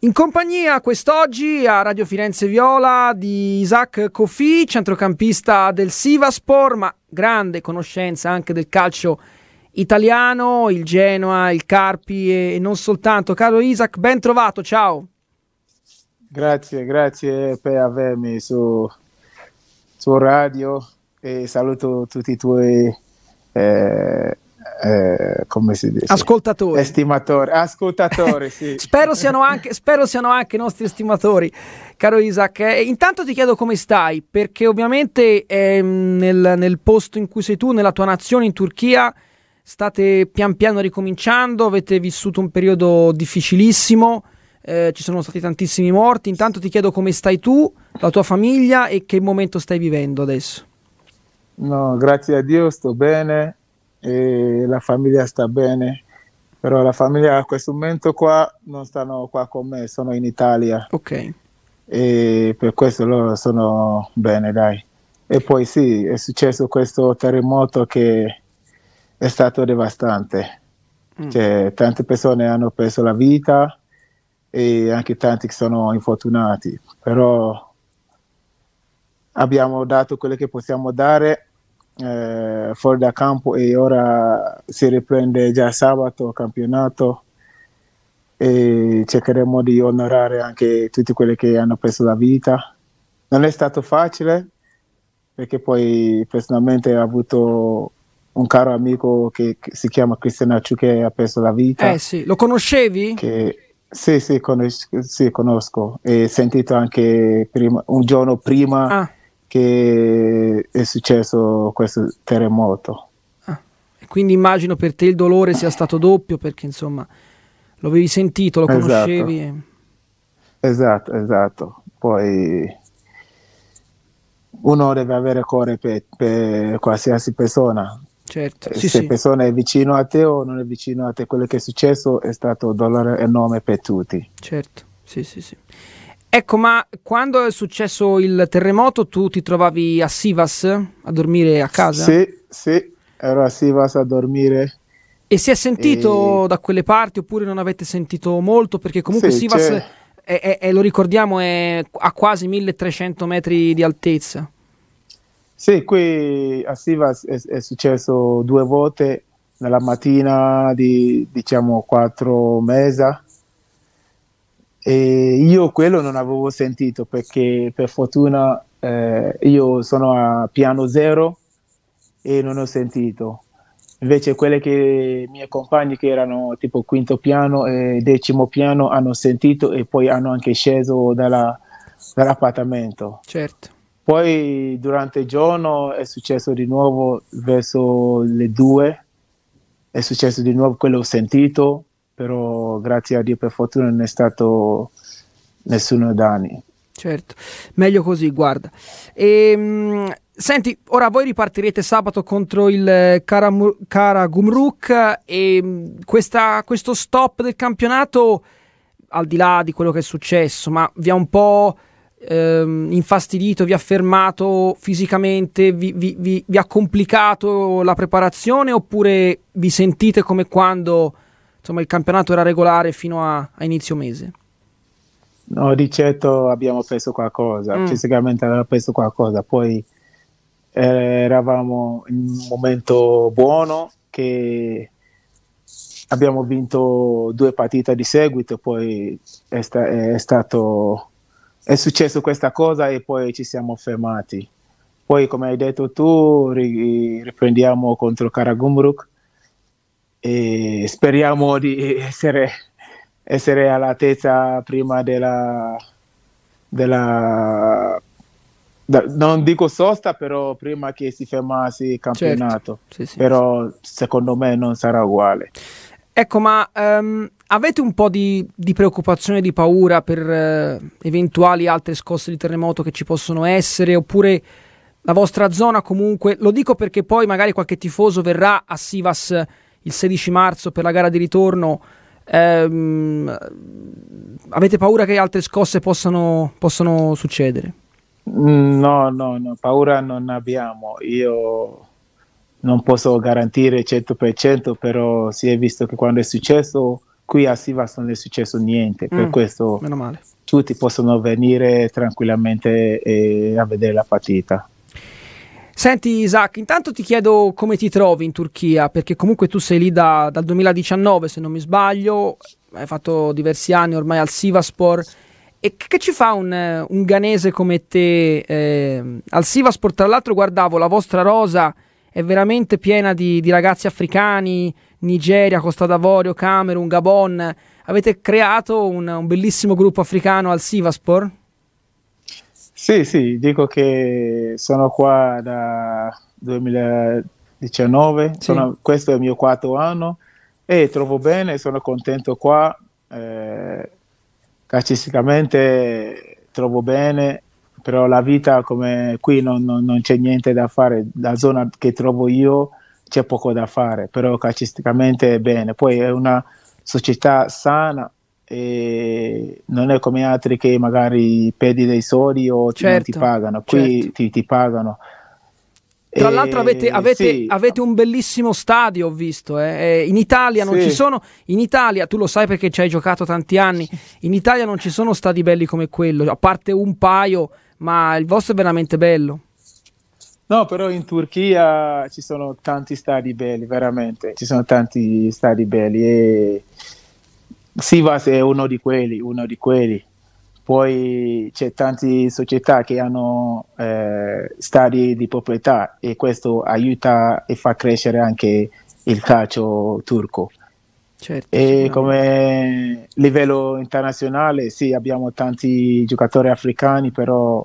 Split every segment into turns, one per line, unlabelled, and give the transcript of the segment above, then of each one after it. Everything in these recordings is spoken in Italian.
In compagnia quest'oggi a Radio Firenze Viola di Isaac Kofi, centrocampista del Sivasspor, ma grande conoscenza anche del calcio italiano, il Genoa, il Carpi e non soltanto. Caro Isaac, ben trovato, ciao.
Grazie per avermi su radio e saluto tutti i tuoi come si dice?
Ascoltatori.
Ascoltatori, sì.
Spero siano anche i nostri estimatori, caro Isaac. Intanto ti chiedo come stai, perché ovviamente nel posto in cui sei tu, nella tua nazione, in Turchia, state pian piano ricominciando, avete vissuto un periodo difficilissimo, ci sono stati tantissimi morti. Intanto ti chiedo come stai tu, la tua famiglia e che momento stai vivendo adesso.
No, grazie a Dio sto bene. E la famiglia sta bene, però la famiglia a questo momento qua non stanno qua con me, sono in Italia.
Ok.
E per questo loro sono bene, dai. E poi sì, è successo questo terremoto che è stato devastante. Cioè, tante persone hanno perso la vita e anche tanti che sono infortunati, però abbiamo dato quello che possiamo dare fuori da campo e ora si riprende già sabato il campionato e cercheremo di onorare anche tutti quelli che hanno perso la vita. Non è stato facile perché poi personalmente ho avuto un caro amico che si chiama Cristian Acciu che ha perso la vita.
Sì, lo conoscevi?
Sì, conosco e sentito anche un giorno prima che è successo questo terremoto.
E quindi immagino per te il dolore sia stato doppio, perché insomma lo avevi sentito, lo conoscevi.
Esatto. Poi uno deve avere cuore per qualsiasi persona.
Certo.
Se persona è vicino a te o non è vicino a te, quello che è successo è stato un dolore enorme per tutti.
Certo, sì. Ecco, ma quando è successo il terremoto tu ti trovavi a Sivas a dormire a casa?
Sì, ero a Sivas a dormire.
E si è sentito da quelle parti oppure non avete sentito molto? Perché comunque Sivas, lo ricordiamo, è a quasi 1300 metri di altezza.
Sì, qui a Sivas è successo 2 volte nella mattina di 4 mesi. E io quello non avevo sentito perché per fortuna io sono a piano 0 e non ho sentito. Invece quelle che i miei compagni che erano tipo 5° piano e 10° piano hanno sentito e poi hanno anche sceso dall'appartamento.
Certo.
Poi durante il giorno è successo di nuovo verso le 2, è successo di nuovo, quello ho sentito, però grazie a Dio per fortuna non è stato nessuno danni.
Certo, meglio così, guarda. Senti, ora voi ripartirete sabato contro il Karagümrük e questo stop del campionato, al di là di quello che è successo, ma vi ha un po' infastidito, vi ha fermato fisicamente, vi ha complicato la preparazione, oppure vi sentite come quando insomma il campionato era regolare fino a inizio mese?
No, di certo abbiamo preso qualcosa, fisicamente abbiamo preso qualcosa, poi eravamo in un momento buono che abbiamo vinto 2 partite di seguito, poi è successo questa cosa e poi ci siamo fermati. Poi come hai detto tu riprendiamo contro Karagümrük e speriamo di essere all'altezza prima non dico sosta, però prima che si fermasse il campionato.
Certo. Sì.
Però secondo me non sarà uguale.
Ecco, ma avete un po' di preoccupazione, di paura per eventuali altre scosse di terremoto che ci possono essere, oppure la vostra zona comunque, lo dico perché poi magari qualche tifoso verrà a Sivas il 16 marzo per la gara di ritorno, avete paura che altre scosse possano succedere?
No, paura non abbiamo. Io non posso garantire 100%, però si è visto che quando è successo qui a Sivas non è successo niente, per questo
meno male.
Tutti possono venire tranquillamente a vedere la partita.
Senti Isaac, intanto ti chiedo come ti trovi in Turchia, perché comunque tu sei lì dal 2019 se non mi sbaglio, hai fatto diversi anni ormai al Sivasspor, e che ci fa un ghanese come te al Sivasspor? Tra l'altro guardavo la vostra rosa, è veramente piena di ragazzi africani, Nigeria, Costa d'Avorio, Camerun, Gabon. Avete creato un bellissimo gruppo africano al Sivasspor?
Sì, dico che sono qua da 2019,
Sì.
Questo è il mio 4º anno e trovo bene, sono contento qua, calcisticamente trovo bene, però la vita come qui non c'è niente da fare, la zona che trovo io c'è poco da fare, però calcisticamente è bene, poi è una società sana e non è come altri che magari perdi dei soldi o non ti pagano, qui ti pagano.
Tra l'altro avete un bellissimo stadio, ho visto, in Italia non ci sono, in Italia tu lo sai perché ci hai giocato tanti anni, in Italia non ci sono stadi belli come quello, a parte un paio, ma il vostro è veramente bello.
No, però in Turchia ci sono tanti stadi belli, veramente, ci sono tanti stadi belli e Sivas è uno di quelli. Poi c'è tante società che hanno stadi di proprietà e questo aiuta e fa crescere anche il calcio turco.
Certo,
e come livello internazionale sì, abbiamo tanti giocatori africani, però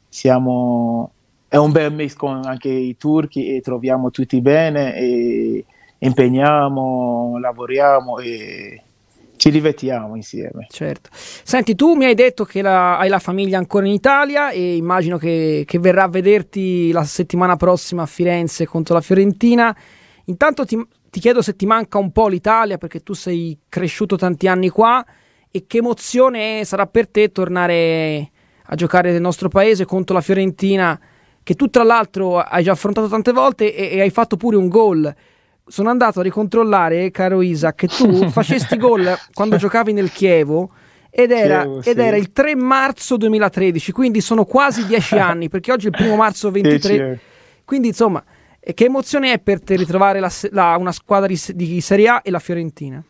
è un bel mix con anche i turchi e troviamo tutti bene e impegniamo, lavoriamo e ci divertiamo insieme.
Certo. Senti, tu mi hai detto che hai la famiglia ancora in Italia e immagino che verrà a vederti la settimana prossima a Firenze contro la Fiorentina. Intanto ti chiedo se ti manca un po' l'Italia, perché tu sei cresciuto tanti anni qua, e che emozione sarà per te tornare a giocare nel nostro paese contro la Fiorentina, che tu tra l'altro hai già affrontato tante volte e hai fatto pure un gol. Sono andato a ricontrollare, caro Isaac, che tu facesti gol quando giocavi nel Chievo ed era il 3 marzo 2013, quindi sono quasi 10 anni, perché oggi è il 1 marzo 23. Quindi insomma, che emozione è per te ritrovare una squadra di Serie A e la Fiorentina?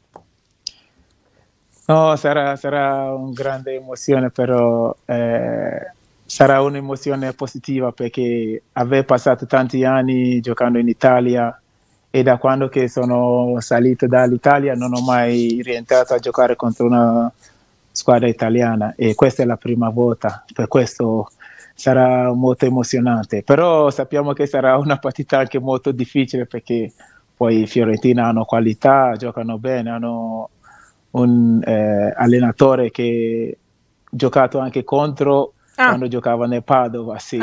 No, sarà una grande emozione, però sarà un'emozione positiva perché aver passato tanti anni giocando in Italia e da quando che sono salito dall'Italia non ho mai rientrato a giocare contro una squadra italiana e questa è la prima volta, per questo sarà molto emozionante, però sappiamo che sarà una partita anche molto difficile perché poi i Fiorentina hanno qualità, giocano bene, hanno un allenatore che ha giocato anche contro quando giocava nel Padova, sì.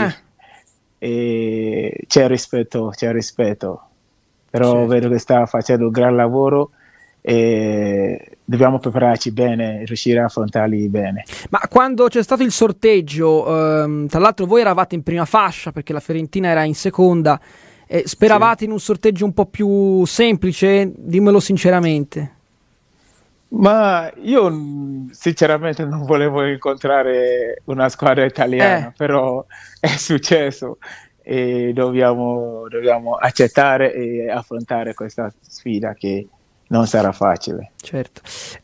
E c'è rispetto. Però certo. Vedo che sta facendo un gran lavoro e dobbiamo prepararci bene, riuscire a affrontarli bene.
Ma quando c'è stato il sorteggio, tra l'altro voi eravate in prima fascia perché la Fiorentina era in seconda, speravate in un sorteggio un po' più semplice? Dimmelo sinceramente.
Ma io sinceramente non volevo incontrare una squadra italiana, però è successo. E dobbiamo accettare e affrontare questa sfida che non sarà facile.
Certo.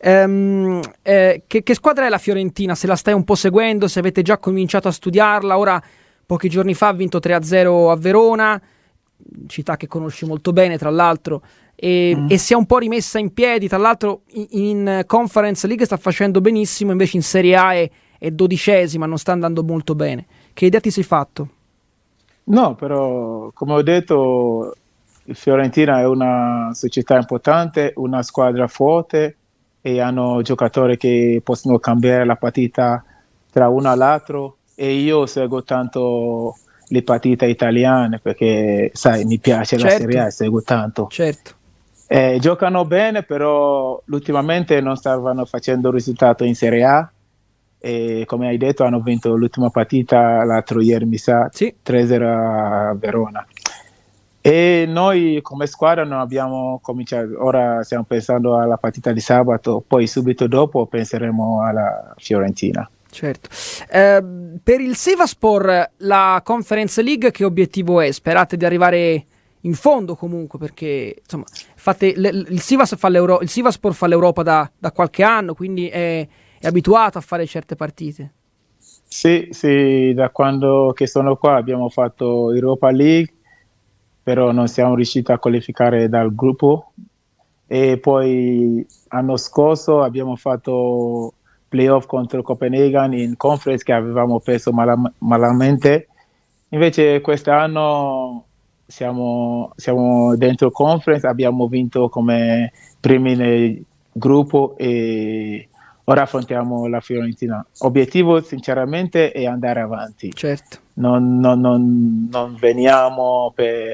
Che squadra è la Fiorentina? Se la stai un po' seguendo, se avete già cominciato a studiarla, ora pochi giorni fa ha vinto 3-0 a Verona, città che conosci molto bene tra l'altro, e si è un po' rimessa in piedi, tra l'altro in Conference League sta facendo benissimo, invece in Serie A è 12ª, non sta andando molto bene. Che idea ti sei fatto?
No, però come ho detto Fiorentina è una società importante, una squadra forte e hanno giocatori che possono cambiare la partita tra uno all'altro e io seguo tanto le partite italiane perché sai mi piace la Serie A, seguo tanto.
Certo.
Giocano bene, però ultimamente non stavano facendo risultato in Serie A. E come hai detto hanno vinto l'ultima partita l'altro ieri mi sa 3-0 a Verona E noi come squadra non abbiamo cominciato, ora stiamo pensando alla partita di sabato, poi subito dopo penseremo alla Fiorentina.
Certo. Per il Sivasspor, la Conference League che obiettivo è? Sperate di arrivare in fondo comunque, perché insomma il Sivasspor fa l'Europa da qualche anno, quindi è abituato a fare certe partite.
Sì, da quando che sono qua abbiamo fatto Europa League, però non siamo riusciti a qualificare dal gruppo, e poi l'anno scorso abbiamo fatto playoff contro Copenaghen in conference che avevamo perso malamente. Invece quest'anno siamo dentro conference, abbiamo vinto come primi nel gruppo e ora affrontiamo la Fiorentina. L'obiettivo sinceramente è andare avanti.
Certo.
Non veniamo per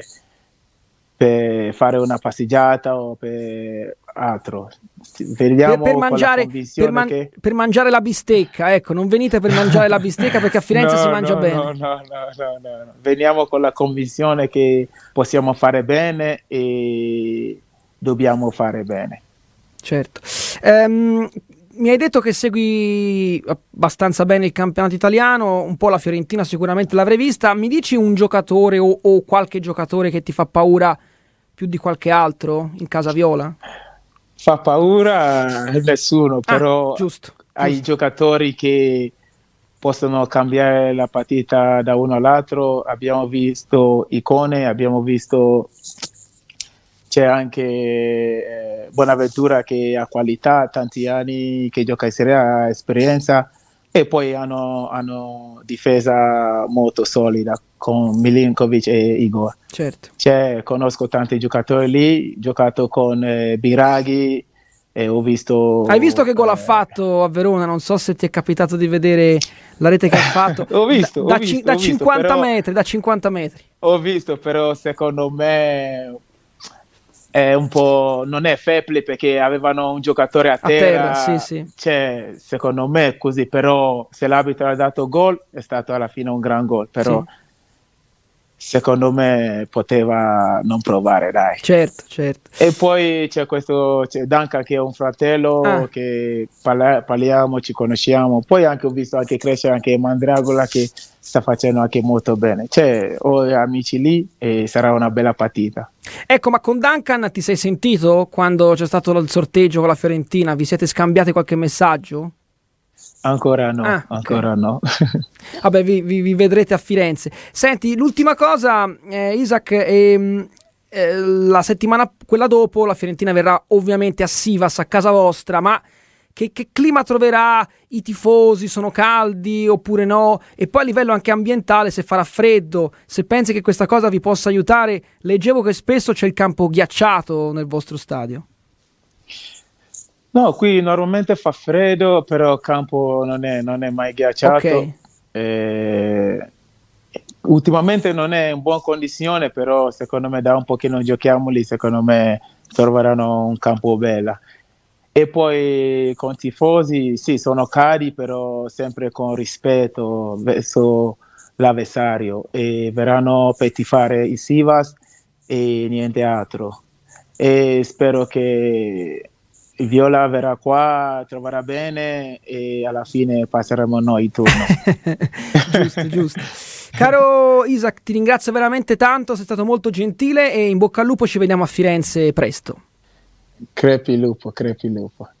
fare una passeggiata o per altro. Vediamo
per mangiare, per mangiare la bistecca, ecco, non venite per mangiare la bistecca perché a Firenze si mangia bene.
No. Veniamo con la convinzione che possiamo fare bene e dobbiamo fare bene.
Certo. Mi hai detto che segui abbastanza bene il campionato italiano, un po' la Fiorentina sicuramente l'avrei vista. Mi dici un giocatore o qualche giocatore che ti fa paura più di qualche altro in casa viola?
Fa paura nessuno, però
giusto.
Ai giocatori che possono cambiare la partita da uno all'altro. Abbiamo visto Icone, abbiamo visto c'è anche Bonaventura che ha qualità, tanti anni che gioca in Serie A, ha esperienza, e poi hanno difesa molto solida con Milinkovic e Igor.
Certo.
Conosco tanti giocatori lì, giocato con Biraghi e ho visto...
Hai visto che gol ha fatto a Verona? Non so se ti è capitato di vedere la rete che ha fatto.
Ho visto,
da 50
però,
metri, da 50 metri.
Ho visto, però secondo me è un po', non è fair play perché avevano un giocatore a terra.
Sì.
Secondo me è così, però se l'arbitro ha dato gol è stato alla fine un gran gol, però sì. Secondo me poteva non provare, dai.
Certo.
E poi c'è Duncan che è un fratello che parliamo, ci conosciamo. Poi ho visto anche crescere anche Mandragola che sta facendo anche molto bene. Ho amici lì e sarà una bella partita.
Ecco, ma con Duncan ti sei sentito quando c'è stato il sorteggio con la Fiorentina? Vi siete scambiati qualche messaggio?
Ancora no.
Vabbè, vi vedrete a Firenze. Senti, l'ultima cosa, Isaac, la settimana quella dopo la Fiorentina verrà ovviamente a Sivas, a casa vostra, ma che clima troverà? I tifosi sono caldi oppure no? E poi a livello anche ambientale, se farà freddo, se pensi che questa cosa vi possa aiutare. Leggevo che spesso c'è il campo ghiacciato nel vostro stadio.
No, qui normalmente fa freddo, però il campo non è mai ghiacciato. Okay. Ultimamente non è in buona condizione, però secondo me da un po' che non giochiamo lì, secondo me troveranno un campo bello. E poi con i tifosi, sì, sono cari, però sempre con rispetto verso l'avversario, e verranno per tifare il Sivas e niente altro. E spero che il Viola verrà qua, troverà bene e alla fine passeremo noi il turno.
Giusto. Caro Isaac, ti ringrazio veramente tanto, sei stato molto gentile e in bocca al lupo, ci vediamo a Firenze presto.
Crepi lupo.